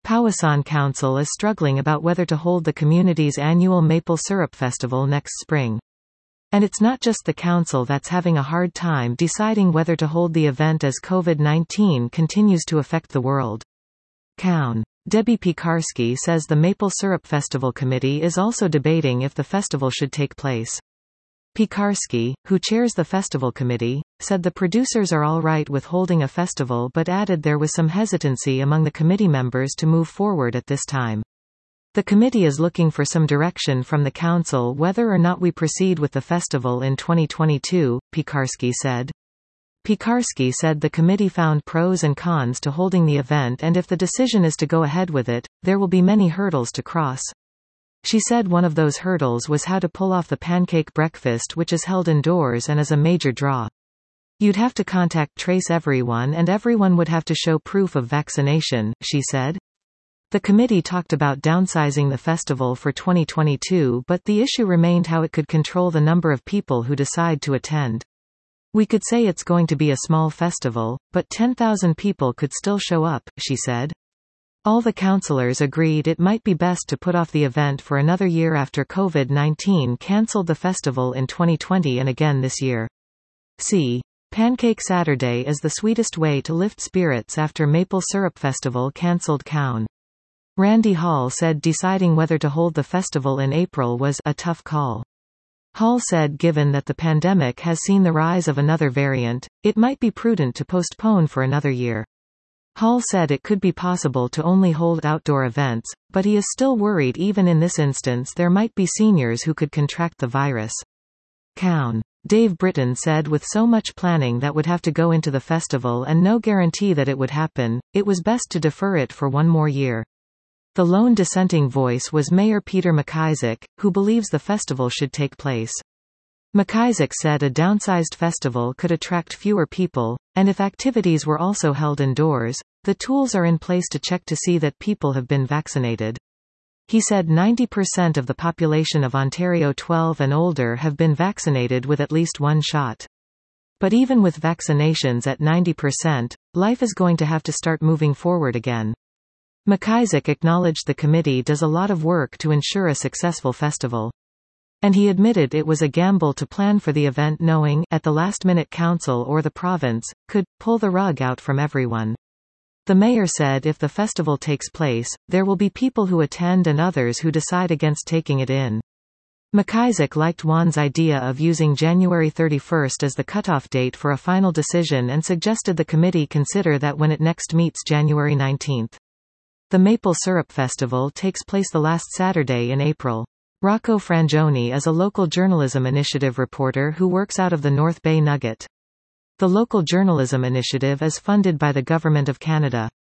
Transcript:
Powassan Council is struggling about whether to hold the community's annual Maple Syrup Festival next spring. And it's not just the council that's having a hard time deciding whether to hold the event as COVID-19 continues to affect the world. Cown. Debbie Piekarski says the Maple Syrup Festival Committee is also debating if the festival should take place. Piekarski, who chairs the festival committee, said the producers are all right with holding a festival but added there was some hesitancy among the committee members to move forward at this time. The committee is looking for some direction from the council whether or not we proceed with the festival in 2022, Piekarski said. Piekarski said the committee found pros and cons to holding the event, and if the decision is to go ahead with it, there will be many hurdles to cross. She said one of those hurdles was how to pull off the pancake breakfast, which is held indoors and is a major draw. You'd have to contact trace everyone and everyone would have to show proof of vaccination, she said. The committee talked about downsizing the festival for 2022, but the issue remained how it could control the number of people who decide to attend. We could say it's going to be a small festival, but 10,000 people could still show up, she said. All the councillors agreed it might be best to put off the event for another year after COVID-19 cancelled the festival in 2020 and again this year. See. Pancake Saturday is the sweetest way to lift spirits after Maple Syrup Festival cancelled. Cown. Randy Hall said deciding whether to hold the festival in April was a tough call. Hall said given that the pandemic has seen the rise of another variant, it might be prudent to postpone for another year. Hall said it could be possible to only hold outdoor events, but he is still worried even in this instance there might be seniors who could contract the virus. Cown. Dave Britton said with so much planning that would have to go into the festival and no guarantee that it would happen, it was best to defer it for one more year. The lone dissenting voice was Mayor Peter McIsaac, who believes the festival should take place. McIsaac said a downsized festival could attract fewer people, and if activities were also held indoors, the tools are in place to check to see that people have been vaccinated. He said 90% of the population of Ontario 12 and older have been vaccinated with at least one shot. But even with vaccinations at 90%, life is going to have to start moving forward again. McIsaac acknowledged the committee does a lot of work to ensure a successful festival. And he admitted it was a gamble to plan for the event knowing, at the last minute council or the province, could pull the rug out from everyone. The mayor said if the festival takes place, there will be people who attend and others who decide against taking it in. McIsaac liked Juan's idea of using January 31st as the cutoff date for a final decision and suggested the committee consider that when it next meets January 19th. The Maple Syrup Festival takes place the last Saturday in April. Rocco Frangioni is a local journalism initiative reporter who works out of the North Bay Nugget. The local journalism initiative is funded by the Government of Canada.